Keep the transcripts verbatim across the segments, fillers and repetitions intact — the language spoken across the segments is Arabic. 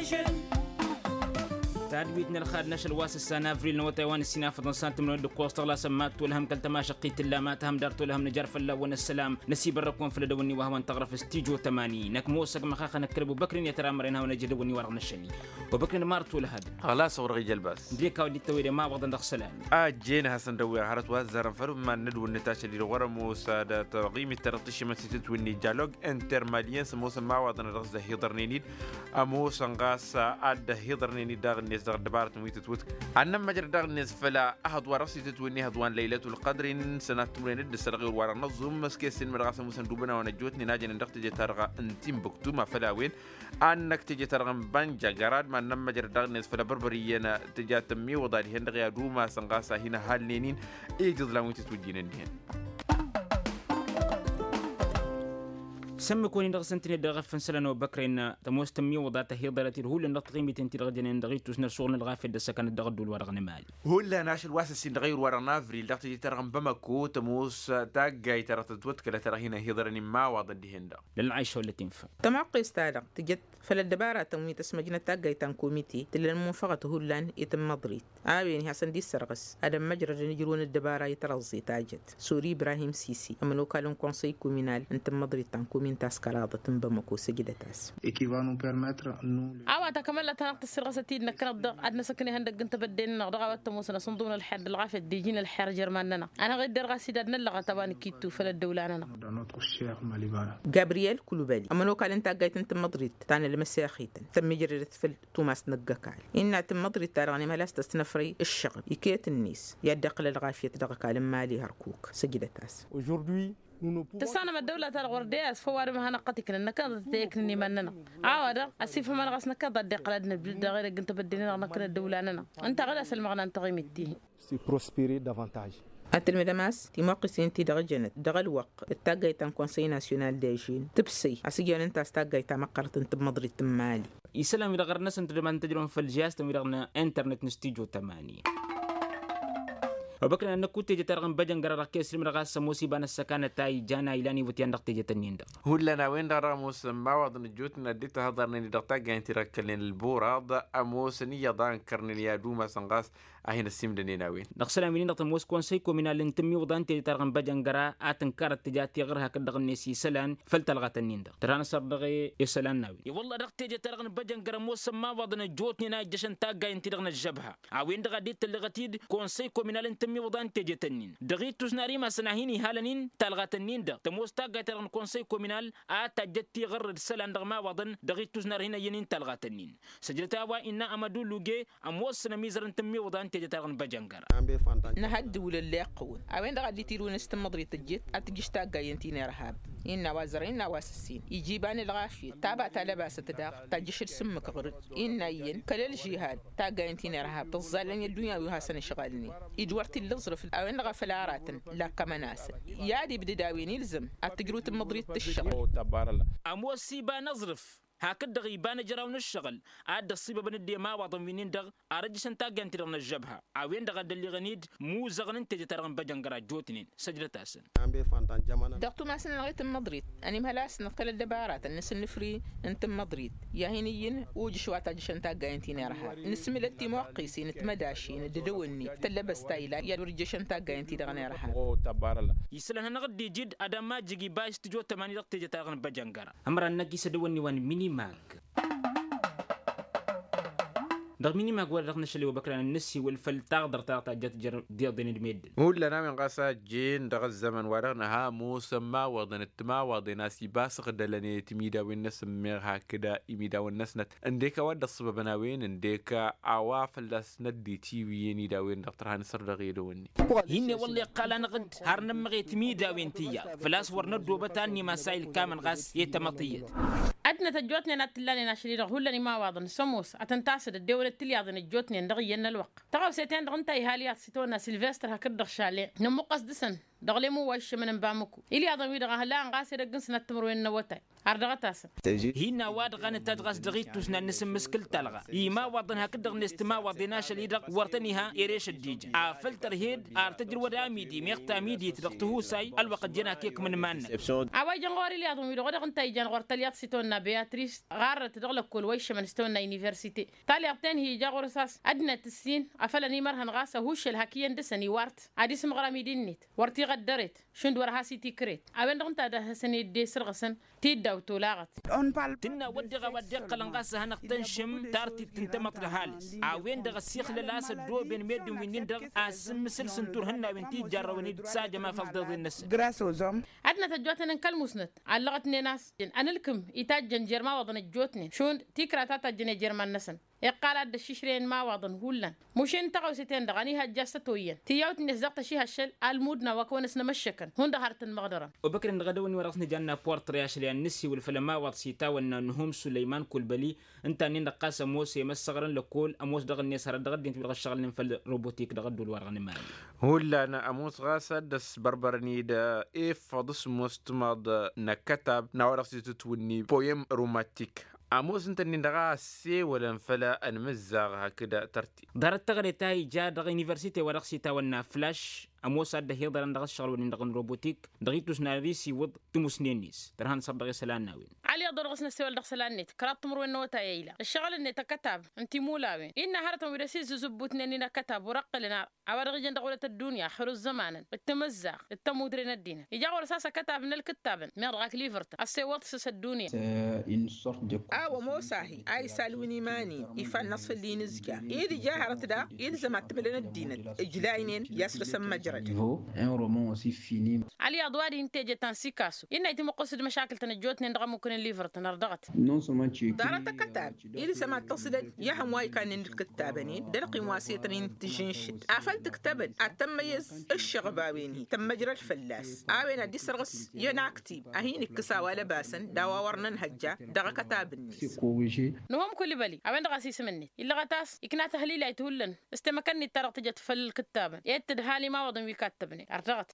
تعدويتنا الخاد نشر واس السنة أفريل نو تايوان السنة فضل سانت من ودك وسط الله سمات ولهم كلتما شقيت الله ما تهم دارت ولهم نجار فلا ون السلام نسيب الركون في الدوني وهو انتغرف استيجو ثماني نك موسق مخاخ نكرب بكر يترامرنا ونجد وني ورغنا الشني وبكر مارت ولا هذا خلاص ورغي جلباس ديك ودي التويري ما وضن دخسلان اجينا حسن دوي هرت وزر فرو ما ندو النتاش اللي ورا موسى تقييم الترطيش ما ستت وني جالوج انتر ماليان سموس ما وضن الرغز هيضرنيني اموس انغاس اد هيضرنيني داغ الناس داغ دبارت ويت توت عنا مجر داغ الناس فلا احد وراسي تتوني هدوان ليله القدر سنه تمرين الدسرغي ورا نظم مسكيسين مرغاس موسى دوبنا ونجوتني ناجي ندقت جي ترغى انتم بكتو ما فلاوين انك تجي ترغى بنجا جراد ما نم مجر داغ الناس فلا بربرينا تجا تمي وضاري هندغ يا دوما سنغاسا هنا هالنين ايجد لامو تتوجين النين سمي كوني دغسنتني دغفن سلانو بكرين تموستمي وضعت هي ضلتي هو اللي نطقيمي تنتي دغدين دغيتو سنر شغل الغافل دسا كان دغدو الورغن مالي هو اللي ناش الواسس نغير ورا نافري اللي تجي ترغم بمكو تموس تاجاي ترى تتوت كلا ترى هنا هيضرني ما وضد هندا للعيشه ولا تنفع تمعقي استعلق تجت فلا الدبارة تموي تسمجنا تاجاي تنكوميتي تل المنفقة هو لان يتم مضريت عابين حسن دي السرغس ادم مجرى نجرون الدبارة يترغزي تاجت سوري ابراهيم سيسي امنو كالون كونسي كومينال انت مضريت تنكومي تاس كرادة تنبمكو سجدتاس. عوا تكمل تنقط السرقة نكرد عدنا سكني هندق انت بدين رغبت تموسنا صندوق الحد العافية ديجين الحر جرماننا أنا غير درغا سيدنا لغة تباني كيتو فلا الدولة أنا. جابرييل كلوبالي أما لو قال أنت جايت أنت مدريد تاني لمسياخيتن تم يجري فل توماس نجكال إن تم مدريد تراني ملاس تستنفري الشغل يكيت النيس يدقل الغافية دغكال مالي هركوك سجدتاس. تسانا الدولة الغردياس فوار ما هنقتك لأن كذا تيكني مننا عاودا أسيف ما نغسنا كذا دق لدنا بلد غير أنت بدينا نكنا الدولة أننا أنت غير أسل مغنى أنت قيمتي سي بروسبيري دافانتاج أتل مداماس تيموقي سنتي دغ جنت دغ الوق التاجي تان كونسي ناسيونال ديجين تبسي أسيجي أنت استاجي تا مقرت أنت بمضري تمالي يسلم إذا غرنا سنت لمن تجرون في الجهاز تم غرنا إنترنت نستيجو تمانية وبكرنا أنك كنت ترغم بجن قرار كيس من غاس موسي بان السكانة تاي جانا إلاني وتيان دقتي جتنين دا هو لنا وين دارا موسى ما وضن الجوتنا ديت هضرني دقتا جاين تركلين البورا أموسني يضان كرني يا دوما سنغاس أهين السيمدني ناوين نقصنا منين نقطة موس كونسيكو من الانتمي وضان تي ترغم بجن قرار آتنكار التجاتي غيرها كدغن نسي سلان فلتلغة النين دا ترانا صدغي يسلان ناوين والله دقتي جا ترغن بجن قرار موسى ما وضن الجوتني نا جشن تاق جاين ترغن الجبهة عوين دغا ديت اللغتيد كونسيكو من الانتمي وضان تجتنين دغيت تسناري ما سناهيني هالنين تلغتنين دا تموستا جاترن كونسي كومينال آتا جتي غر السلان دغما وضن دغيت تسنار هنا ينين تلغتنين سجلتا وإن أمدو لوجي أموس نميزرن تمي وضان تجترن بجنجر نهد ولا لا قون أوين دغا اللي تيرون استمضري تجت أتجشتا جاينتين رهاب إن وزرين واسسين يجيبان الغافية تابع تلباس تداق تجش السمك غرد إن ين كل الجهاد تا جاينتين رهاب تظلن الدنيا وها سنة شغالني يدورت اللزرف أوين غفلارات لا كمناس يادي بداوين يلزم أتجروت مضريت الشغل أموسي بنظرف هكذا غيبان جراون الشغل عاد الصيبة بندي ما وضم منين دغ أرجس أنت جنت رغن الجبهة عوين دغ دلي غنيد مو زغن أنت جترغن بجنجرا جوتنين سجلة تاسن دغتو ما سن لغيت مضريت أنا مهلاس نقل الدبارات الناس النفري أنت مضريت يا هنيين وجشوات أجش أنت جاينتين رها نسمي لتي موقيسي نتمداشين ندوني تلبس تايلا يا ورجش أنت جاينتي رغن رها يسلن هنغدي جد أدم ما جيجي بايس تجو تماني دغ تجترغن بجنجرا أمر النجي سدوني وان ميني ماك رغم ما قول رغم نشلي وبكرنا النسي والفل تقدر تقطع جت جر ديال دين الميد هو لنا من قاسا جين دغ الزمن ورغنا ها موسى ما وضن التما وضنا سيباس قدلني تميدا والناس ميرها كده يميدا والناس نت انديك ود الصبب ناوين انديك عواف الناس ندي تي ويني داوين دكتور نصر دغيدوني هني والله قال انا غد هرنا مغي تميدا وينتيا فلاس ورنا دوبتاني مسائل كامل غاس يتمطيه أدنى تجوتني ناتلاني ناشري هولني ما واضن سموس أتنتاسد الدولة تلياضن الجوتني ندغي ين الوق تغاو سيتين دغنتاي هاليات سيتونا سيلفستر هكدغ شالي نمو قصدسن دغلي مو وش من بامكو إلي هذا ويدا هلا نقاسي رجن سنة تمرين نوتاي أردغتاس هنا واد غن تدغس دغيت تسنا نسم مسكل تلغى إيما وضنها كدغ نستما وضناش اللي دغ ورتنيها إيريش الديج عفلتر هيد أرتجر ودا ميدي ميقتا ميدي تدغته ساي الوقت جنا كيك من مان عواي جنغوري اللي هذا ويدا غدا غنتاي جنغور تليات ستونا بياتريس غار تدغل كل وش من ستونا يونيفرسيتي تالي أبتين هي جاغور ساس أدنى السين أفلني مرهن غاسة هوش الهكيان دسني وارت عديس مغرامي دينيت ورتي غدرت شند ورها سيتي كريت أبن غنتا ده سني دي سرغسن تيدا وتولاغت تنا ودغ ودغ قلنقاسه هنقتنشم تارتي تنتمط لهالس عوين دغ السيخ للاس الدو بين ميد وين دغ اسم سلسن تورهنا بنتي جروني ساجه ما فضل الناس غراسوزم عدنا تجوتنا نكلمسنت علقتني ناس انا لكم يتاجن جرما وضن الجوتني شون تيكرا تاجن جرمان نسن يقال عد الشيشرين ما وضن هولن مشين تقو ستين دغاني هجاسة تويا تياوت نزقت شي هالشل المودنا وكونسنا مشكن هون دهرت المقدرة وبكر نغدوني ورسني جانا بورت رياش لان نسي والفيلم ما سيتا ونهم سليمان كلبلي انت نين قاسه موسى مسغرن لكل اموس دغني سر دغدي انت الشغل نفل روبوتيك دغدو الورغني مالي هولا انا اموس غاسه دس بربرني دا اف فضس مستمد نكتب نورسي تتوني بويم روماتيك اموس انت نين سي ولا نفلا انمزغ هكذا ترتي دارت تغري تاي جا دغ يونيفرسيتي ورقسي تاونا فلاش اموس اد هيدر ندغ الشغل ونين دغ روبوتيك دغيتوس ناريسي ود تمسنينيس ترهان صب دغ سلان ناوين علي درغسنا سوال دغ سلانيت كرات تمر وين نوتا ييلا الشغل اني تكتب انت مولاوين ان هرتم ورسي زبوتنا اننا كتب ورقلنا عوارغ جند دغوله الدنيا خير الزمان التمزق التمودرين الدين يجا ورساسا كتب من الكتاب ميرغاك ليفرت السيوات سس الدنيا آه موساهي أي سالوني ماني يفعل نصف اللي نزكا إذا جاهرت دا إذا زمت بلنا الدين إجلاينين يسر سما جرد علي أدواري انتاجة تنسي كاسو إن يتم قصد مشاكل تنجوتني ندغم ممكن الليفر تنردغت دارت كتاب إذا سمعت تصل يهم واي كان الكتابني دلقي مواسيتنين تجنشد أفلت كتابن أتميز الشغباويني تم مجرى الفلاس آوين أدي سرغس ينعكتيب أهين الكسا ولا باسن داوا ورنا نهجا دغا كتابني نهم كل بالي أبين دغاسيس مني إلا غتاس إكنا تهليل يتولن استمكنني ترى تجت فل الكتاب يتد هالي ما وضن ويكتبني أرتغت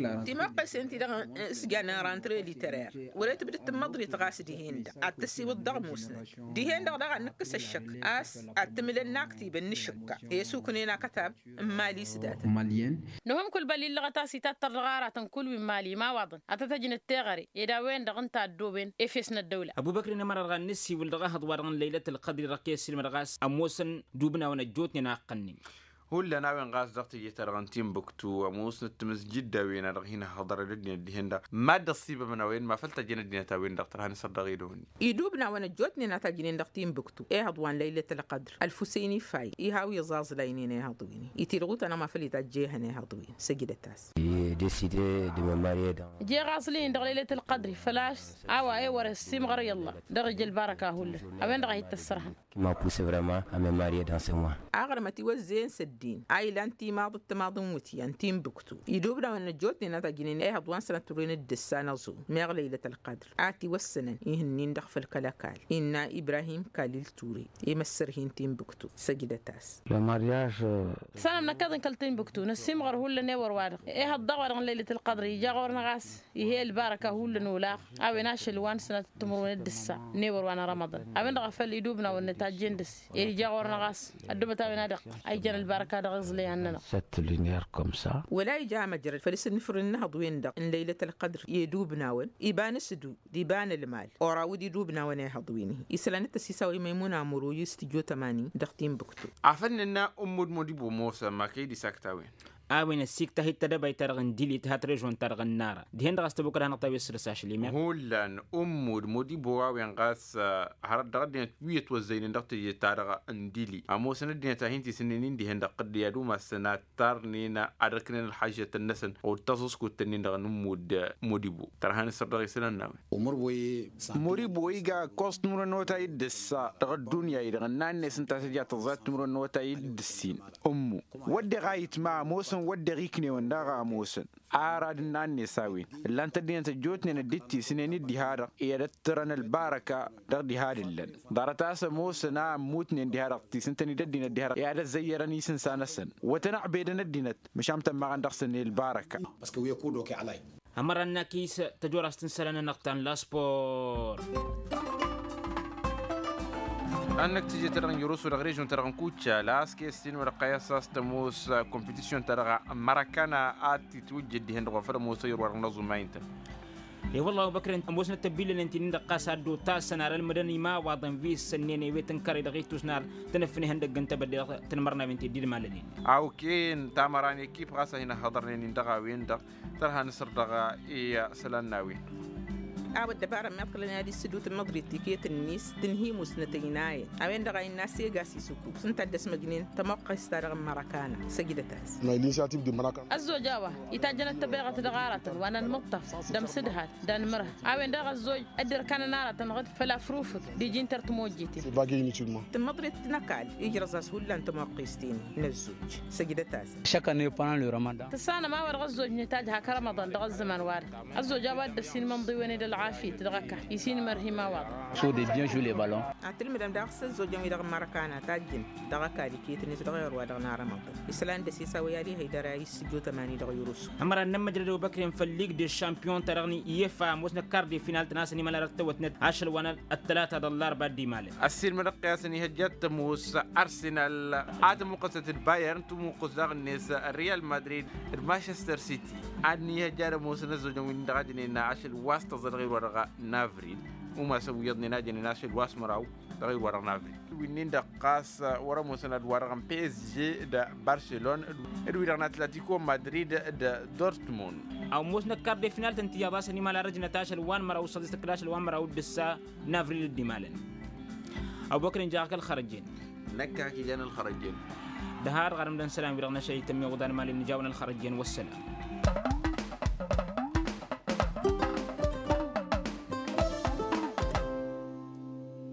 تمقس أنت دغ سجانا رانتري ليترير ولا تبدأ تمضري تغاس دي هندا أتسي والضغ موسنا دي هندا دغ نكس الشكل أس أتمل الناكتي بالنشكة يسوكنينا كتاب مالي سدات ماليين نهم كل بالي إلا غتاس تتر غارة كل مالي ما وضن أتتجن التغري إذا وين دغ انت الدوبين إفسنا الدولة أبو بكر نمر غنسي والرغاهد ورغن ليلة القدر رقيس المرغاس أموسن دوبنا ونجوتني ناقنين هولا ناوين غاز دقتي يترغنتين بكتو اموس نتمز جدا وين رغينا حضر الدنيا دي هندا ما دصيبه من وين ما فلت جن الدنيا تاوين دكتور هاني صدقيدون يدوبنا ونجوتني نتاجين دقتين بكتو ايه هضوان ليله القدر الفسيني فاي يهاوي زاز لينين هضويني يتيرغوت انا ما فلي تاجيهني هضوين سجدتاس ديسيدي دي ماريا جي غاسلين دغ ليله القدر فلاش اوا اي ور السيم غير يلا درج البركه هول ابين دغ يتسرحن ما بوسي فريمون ا مي ماريا دان سي موا اغرمتي وزين سدين اي لانتي ما ضد تماضم وتي انتيم بكتو يدوبنا ونجوتني نتاجين ايه هضوان سنه تورين الدسانه زو ميغ ليله القدر اتي والسنن يهنين دخل الكلاكال ان ابراهيم كاليل توري يمسرهين تيم بكتو سجدتاس لا مارياج سلام نكدن كلتين بكتو نسيم غير هول نور وارق ايه الضغط ليله القدر يجا غور نغاس يهي البركه هول نولا او ناش الوان سنه تمرون الدسا نور وانا رمضان ابن غفل يدوبنا ونتاجين دس يجا غور نغاس الدبتا ونادق اي جن البركه دغزلي عننا ست لينير كوم سا ولا يجا مجرد فلسن فرن هضوين دق ان ليله القدر يدوبنا ون يبان سدو ديبان المال اوراود يدوبنا ون هضويني يسلان التسيساوي ميمونه امرو يستجو ثمانين دقتين بكتو عفننا ام مديبو موسى ما كيدي ساكتاوين آوين السيك تهي تدبي ترغن ديلي تهاتريجون ترغن نارا دهين دغست بكرة هنا طيب السرساش اللي مير هولان أمو المودي بواوين غاس هرد دغدين تويت وزين دغتي تارغ انديلي أمو سنة دين تهينتي سنين دهين دقد يدوما سنة تارنينا أدركنين الحاجة النسن أو تصوصكو التنين دغن مود موديبو ترهان السردغي سنة ناوي أمور بوي موري بوي غا كوست نور نوتا يدسا دغ الدنيا يدغن ناني سنتا سجا تزات نور نوتا يدسين أمو ودي غايت ما موسى موسن ودقيقني ونداغا موسن أراد نان نساوي لان تدين تجوتني نديتي سنيني دي هذا يدترن البركة دغدي هذا اللن دارتاس موسنا موتني دي هذا تسنتني ددينا دي هذا يا زيرني سن سنسن وتنع بيدنا دينت مش عم تما عندك البركة باسكو ويكودو كي علي أمرنا كيس تجور استنسلنا نقطان لاسبور انك تجي ترغن يروس ولا غريج ترغن كوتشا لاسكي ستين ولا قياساس تموس كومبيتيشن ترغى ماراكانا اتي توجد هند وفر موسير ورغ نظم ما انت اي والله بكر انت موسنا التبيل اللي انت ندق قاسادو تاسنا المدني ما واضن في سنين ويتن كاري دغيتوس نار تنفني هندق انت بدي تنمرنا بنتي دي مالني او كين تامراني كيف غاسا هنا حضرني ندغا وين دغ ترها نصر دغا اي سلاناوي أود دبارة ما بقول لنا هذه السدوت المضري تكيت الناس تنهي مسنتيناي أوين دغاي الناس يجاسي سكو سنت دس مجنين تمقى استرغ مراكانا سجدتاس ما الانيشيتيف دي مراكانا الزوجاوة يتاجنا تبيغة دغارة وانا المطف دم سدها دان مره أوين دغ الزوج أدر كان نارة تنغد فلا فروفك دي جين ترتموجيتي باقي نيتشلما تمضري تنكال يجرز ولا انت مقيستين نزوج سجدتاس شكرا يبان له رمضان تسانا ما ورغ الزوج نتاجها كرمضان دغ الزمان وارد الزوجاوة دسين ممضي وين دل عافية تدغكا يسين مرهما واضح شو دي بيان جولي بالون أتل مدام داخس زوجين يدغ ماركانا تاجين دغكا دي كيت نيس دغير ودغ نار مطر إسلام دسي سويالي هي درايس جو ثمانية دغ يروس أمر النم مجرد وبكر في الليج دي الشامبيون ترغني يفا موسنا كاردي فينال تناسني مالا رتوت نت عشر وانا الثلاثة دولار بعد ماله السير من القياسني هجت موس أرسنال عدم مقصة البايرن تو مقصة الناس ريال مدريد مانشستر سيتي عدني هجار موس نزوج من دغادني نعش الواسطة غير ورقة نافرين وما سوي يضني ناجي نعش الواس مراو غير ورقة نافرين وينين دقاس ورا موس ند ورقة بي اس جي دا برشلونة ادويرنا أتلتيكو مدريد دا دورتموند او موسنا كاردي فينال تنتيا باسني مالا رجنا تاشل وان مراو صدست كلاش الوان مراو دسا نافرين دي مالن أو بكر جاك الخرجين نكا كي جانا الخرجين دهار غرم دن سلام بيرغنا شيء تمي غدان مالي نجاونا الخرجين والسلام